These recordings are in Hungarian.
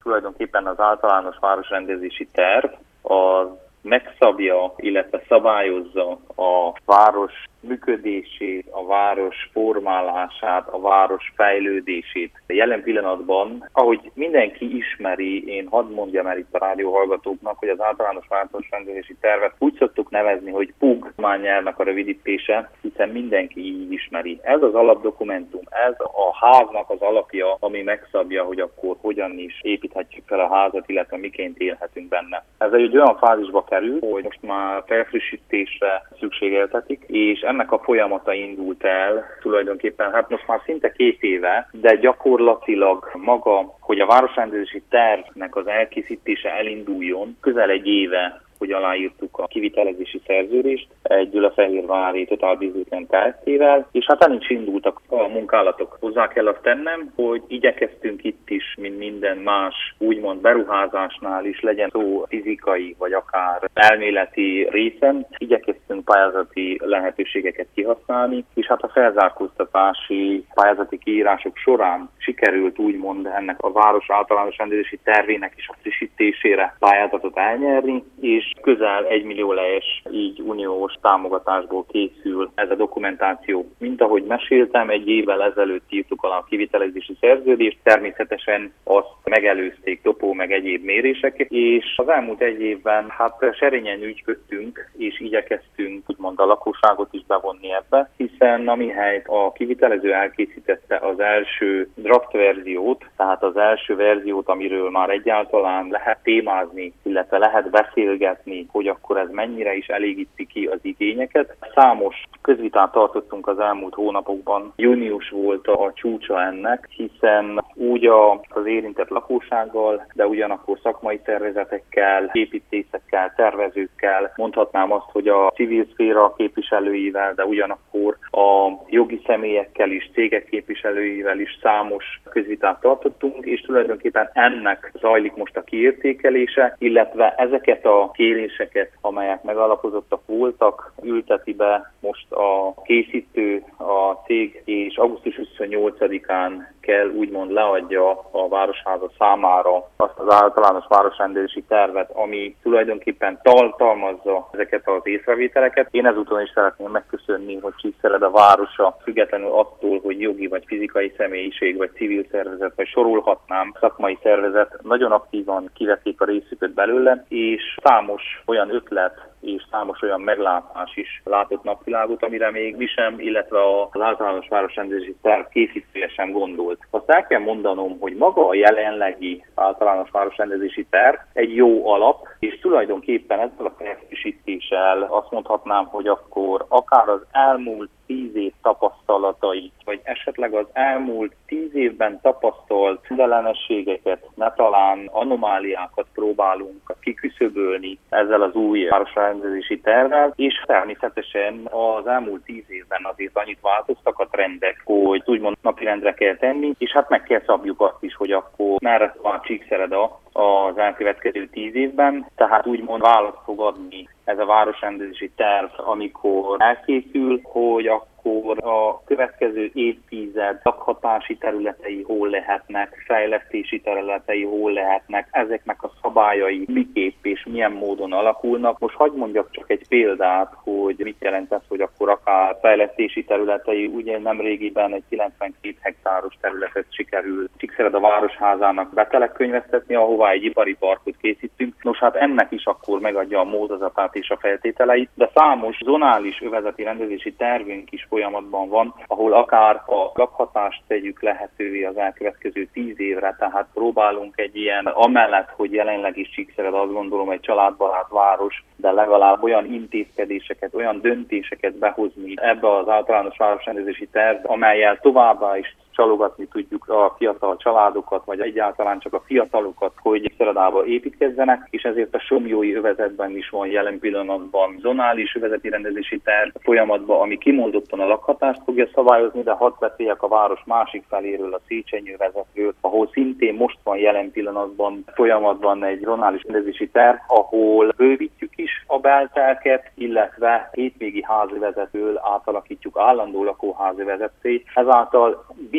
tulajdonképpen az általános városrendezési terv az megszabja, illetve szabályozza a város működését, a város formálását, a város fejlődését. Jelen pillanatban, ahogy mindenki ismeri, én hadd mondjam el itt a rádióhallgatóknak, hogy az általános városrendezési tervet úgy szoktuk nevezni, hogy PUG nyelvnek a rövidítése, hiszen mindenki így ismeri. Ez az alapdokumentum, ez a háznak az alapja, ami megszabja, hogy akkor hogyan is építhetjük fel a házat, illetve miként élhetünk benne. Ez egy olyan fázisba kerül, hogy most már felfrissítésre szükségeltetik, és ennek a folyamata indult el tulajdonképpen, hát most már szinte 2 éve, de gyakorlatilag maga, hogy a városrendezési tervnek az elkészítése elinduljon, közel 1 éve, hogy aláírtuk a kivitelezési szerződést egy Gyulafehérvári Total Business Kft-vel, és hát el is indultak a munkálatok. Hozzá kell azt tennem, hogy igyekeztünk itt is, mint minden más úgymond beruházásnál is, legyen szó fizikai vagy akár elméleti részen, igyekeztünk pályázati lehetőségeket kihasználni, és hát a felzárkóztatási pályázati kiírások során sikerült úgymond ennek a város általános rendezési tervének is a frissítésére pályázatot elnyerni, és közel 1 millió lejes így uniós támogatásból készül ez a dokumentáció. Mint ahogy meséltem, 1 évvel ezelőtt írtuk alá a kivitelezési szerződést, természetesen azt megelőzték topó meg egyéb mérések, és az elmúlt 1 évben hát serényen ügyködtünk, és igyekeztünk úgymond a lakosságot is bevonni ebbe, hiszen amihelyt a kivitelező elkészítette az első draft verziót, tehát az első verziót, amiről már egyáltalán lehet témázni, illetve lehet beszélgetni, hogy akkor ez mennyire is elégíti ki az igényeket. Számos közvitát tartottunk az elmúlt hónapokban. Június volt a csúcsa ennek, hiszen úgy az érintett lakossággal, de ugyanakkor szakmai szervezetekkel, építészekkel, tervezőkkel, mondhatnám azt, hogy a civil szféra képviselőivel, de ugyanakkor a jogi személyekkel is, cégek képviselőivel is számos közvitát tartottunk, és tulajdonképpen ennek zajlik most a kiértékelése, illetve ezeket a kéréseket, amelyek megalapozottak voltak, ülteti be most a készítő, a cég, és augusztus 28-án kell úgymond leadja a Városháza számára azt az általános városrendezési tervet, ami tulajdonképpen tartalmazza ezeket az észrevételeket. Én ezúton is szeretném megköszönni, hogy Csíkszereda városa, függetlenül attól, hogy jogi vagy fizikai személyiség, vagy civil szervezet, vagy sorolhatnám szakmai szervezet, nagyon aktívan kivették a részüket belőle, és számos olyan ötlet és számos olyan meglátás is látott napvilágot, amire még mi sem, illetve az általános városrendezési terv készítője sem gondolt. Azt el kell mondanom, hogy maga a jelenlegi általános városrendezési terv egy jó alap, és tulajdonképpen ezzel a felfrissítéssel azt mondhatnám, hogy akkor akár az elmúlt 10 év tapasztalatai, vagy esetleg az elmúlt 10 évben tapasztalt rendellenességeket, ne talán anomáliákat próbálunk kiküszöbölni ezzel az új városrendezési tervvel, és természetesen az elmúlt 10 évben azért annyit változtak a trendek, hogy úgymond napirendre kell tenni, és hát meg kell szabjuk azt is, hogy akkor merre van Csíkszereda az elkövetkező 10 évben, tehát úgymond választ fog adni ez a városrendezési terv, amikor elkészül, hogy akkor a következő évtized lakhatási területei hol lehetnek, fejlesztési területei hol lehetnek, ezeknek a szabályai miképp és milyen módon alakulnak. Most hadd mondjak csak egy példát, hogy mit jelent ez, hogy akkor akár fejlesztési területei, ugye nemrégiben egy 92 hektáros területet sikerült Csíkszereda Városházának betelekkönyveztetni, ahová egy ipari parkot készítünk. Nos, hát ennek is akkor megadja a módozatát és a feltételeit, de számos zonális övezeti rendezési tervünk is folyamatban van, ahol akár a lakhatást tegyük lehetővé az elkövetkező 10 évre, tehát próbálunk egy ilyen, amellett, hogy jelenleg is Csíkszereda azt gondolom egy családbarát város, de legalább olyan intézkedéseket, olyan döntéseket behozni ebbe az általános városrendezési tervbe, amellyel továbbá is csalogatni tudjuk a fiatal családokat, vagy egyáltalán csak a fiatalokat, hogy Szeredába építkezzenek, és ezért a Somlyói övezetben is van jelen pillanatban zonális övezeti rendezési terv folyamatban, ami kimondottan a lakhatást fogja szabályozni, de hadd beszéljek a város másik feléről, a Széchenyi övezetről, ahol szintén most van jelen pillanatban folyamatban egy zonális rendezési terv, ahol bővítjük is a beltelket, illetve hétvégi házövezetről átalakítjuk állandó lakóházövezetté. Ezáltal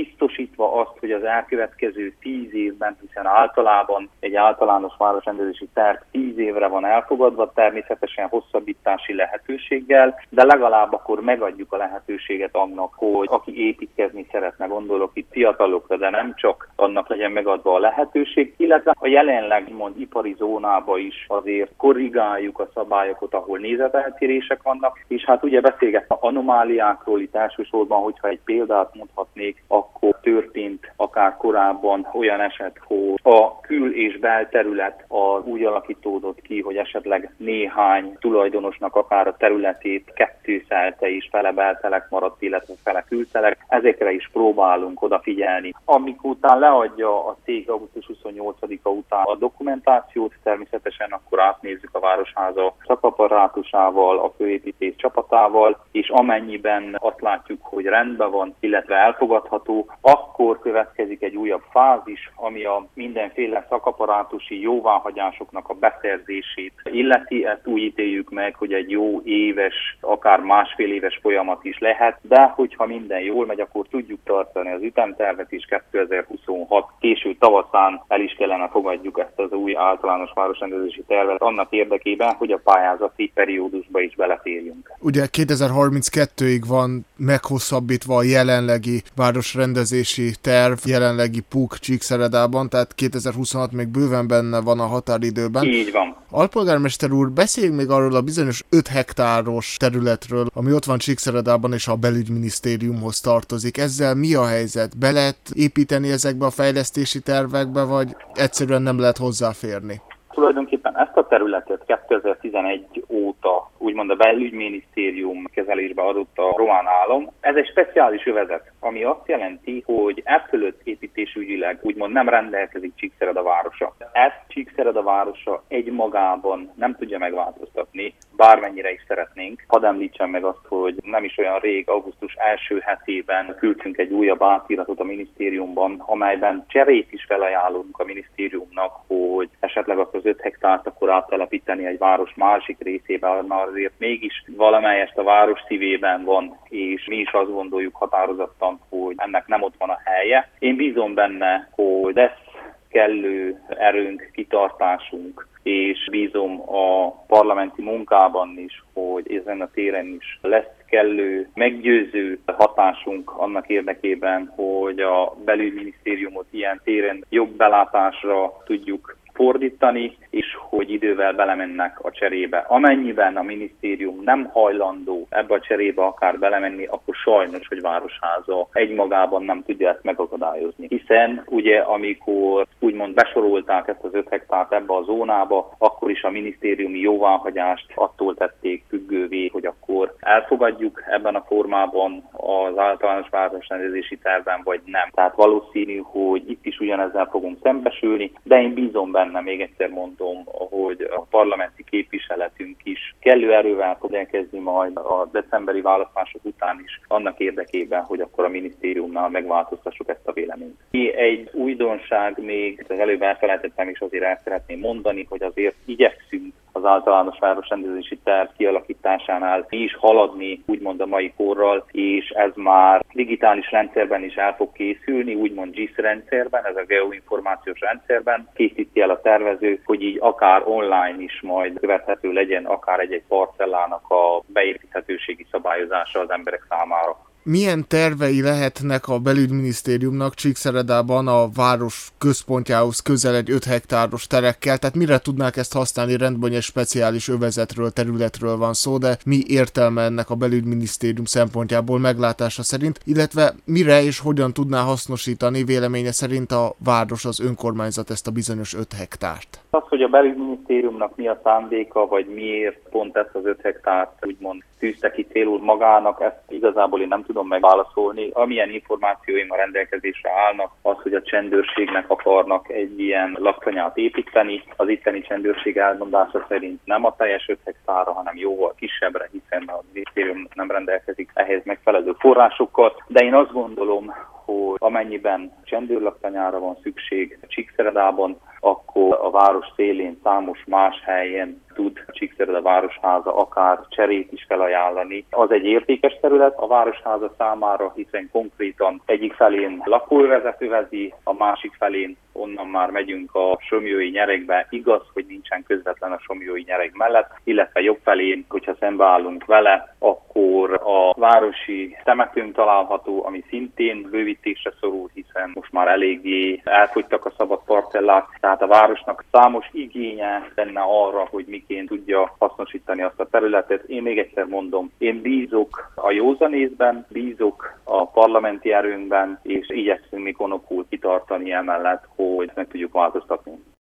biztosítva azt, hogy az elkövetkező 10 évben, hiszen általában egy általános városrendezési terv 10 évre van elfogadva, természetesen hosszabbítási lehetőséggel, de legalább akkor megadjuk a lehetőséget annak, hogy aki építkezni szeretne, gondolok itt fiatalokra, de nem csak, annak legyen megadva a lehetőség, illetve a jelenleg ipari zónába is azért korrigáljuk a szabályokat, ahol nézeteltérések vannak, és hát ugye beszélgetve anomáliákról itt elsősorban, hogyha egy példát mondhatnék, akkor történt akár korábban olyan eset, hogy a kül- és belterület az úgy alakítódott ki, hogy esetleg néhány tulajdonosnak akár a területét kettőszelte és fele beltelek maradt, illetve fele kültelek. Ezekre is próbálunk odafigyelni. Amikor után leadja a cég augusztus 28-a után a dokumentációt, természetesen akkor átnézzük a Városháza szakapparátusával, a főépítész csapatával, és amennyiben azt látjuk, hogy rendben van, illetve elfogadható, akkor következik egy újabb fázis, ami a mindenféle szakapparátusi jóváhagyásoknak a beszerzését illeti. Ezt úgy ítéljük meg, hogy egy jó éves, akár másfél éves folyamat is lehet, de hogyha minden jól megy, akkor tudjuk tartani az ütemtervet is. 2026 késő tavaszán el is kellene fogadjuk ezt az új általános városrendezési tervet annak érdekében, hogy a pályázati periódusba is beleférjünk. Ugye 2032-ig van meghosszabbítva a jelenlegi városrendezési terv, jelenlegi PUK Csíkszeredában, tehát 2026 még bőven benne van a határidőben. Így van. Alpolgármester úr, beszéljünk még arról a bizonyos 5 hektáros területről, ami ott van Csíkszeredában és a belügyminisztériumhoz tartozik. Ezzel mi a helyzet? Be lehet építeni ezekbe a fejlesztési tervekbe, vagy egyszerűen nem lehet hozzáférni? Tulajdonképpen ezt a területet 2011 óta úgymond a belügyminisztérium kezelésbe adott a román állam. Ez egy speciális övezet, ami azt jelenti, hogy ez fölött építésügyileg úgymond nem rendelkezik Csíkszereda városa. Ezt Csíkszereda városa egymagában nem tudja megváltoztatni, bármennyire is szeretnénk. Hadd említsem meg azt, hogy nem is olyan rég, augusztus első hetében küldtünk egy újabb átíratot a minisztériumban, amelyben cserét is felajánlunk a minisztériumnak, hogy esetleg azt az 5 hektárt akkor áttelepíteni egy város másik részébe, mert azért mégis valamelyest a város szívében van, és mi is azt gondoljuk határozottan, hogy ennek nem ott van a helye. Én bízom benne, hogy lesz kellő erőnk, kitartásunk, és bízom a parlamenti munkában is, hogy ezen a téren is lesz kellő meggyőző hatásunk annak érdekében, hogy a belügyminisztériumot ilyen téren jobb belátásra tudjuk fordítani, és hogy idővel belemennek a cserébe. Amennyiben a minisztérium nem hajlandó ebbe a cserébe akár belemenni, akkor sajnos, hogy Városháza egymagában nem tudja ezt megakadályozni. Hiszen ugye amikor úgymond besorolták ezt az 5 hektárt ebbe a zónába, akkor is a minisztériumi jóváhagyást attól tették függővé, hogy akkor elfogadjuk ebben a formában az általános városrendezési tervben, vagy nem. Tehát valószínű, hogy itt is ugyanezzel fogunk szembesülni, de én bízom benne, még egyszer mondom, hogy a parlamenti képviseletünk is kellő erővel fog elkezdeni majd a decemberi választások után is annak érdekében, hogy akkor a minisztériumnál megváltoztassuk ezt a véleményt. Egy újdonság még, előbb elfelejtettem és azért el szeretném mondani, hogy azért igyekszünk az általános városrendezési terv kialakításánál mi is haladni, úgymond a mai korral, és ez már digitális rendszerben is el fog készülni, úgymond GIS rendszerben, ez a geoinformációs rendszerben készíti el a tervező, hogy így akár online is majd követhető legyen, akár egy parcellának a beépíthetőségi szabályozása az emberek számára. Milyen tervei lehetnek a belügyminisztériumnak Csíkszeredában a város központjához közel egy 5 hektáros terekkel? Tehát mire tudnák ezt használni? Rendben, hogy egy speciális övezetről, területről van szó, de mi értelme ennek a belügyminisztérium szempontjából meglátása szerint? Illetve mire és hogyan tudná hasznosítani véleménye szerint a város, az önkormányzat ezt a bizonyos 5 hektárt? Az, hogy a belügyminisztériumnak mi a szándéka, vagy miért pont ezt az 5 hektárt úgymond tűzte ki célul magának, ezt igazából én nem tudom megválaszolni. Amilyen információim a rendelkezésre állnak, az, hogy a csendőrségnek akarnak egy ilyen laktanyát építeni. Az itteni csendőrség elmondása szerint nem a teljes 5 hektárra, hanem jóval kisebbre, hiszen a minisztérium nem rendelkezik ehhez megfelelő forrásokkal. De én azt gondolom, hogy amennyiben csendőrlaktanyára van szükség Csíkszeredában, akkor a város szélén számos más helyen tud Csíkszereda Városháza akár cserét is felajánlani. Az egy értékes terület a Városháza számára, hiszen konkrétan egyik felén lakóövezet övezi, a másik felén onnan már megyünk a Somlyói nyeregbe. Igaz, hogy nincsen közvetlen a Somlyói nyereg mellett, illetve jobb felén, hogyha szembeállunk vele, akkor a városi temetőnk található, ami szintén bővítésre szorul, hiszen most már eléggé elfogytak a szabad parcellák, tehát a városnak számos igénye lenne arra, hogy miként tudja hasznosítani azt a területet. Én még egyszer mondom, én bízok a józanészben, bízok a parlamenti erőnkben, és igyekszünk mi konokul kitartani emellett, hogy meg tudjuk változtatni.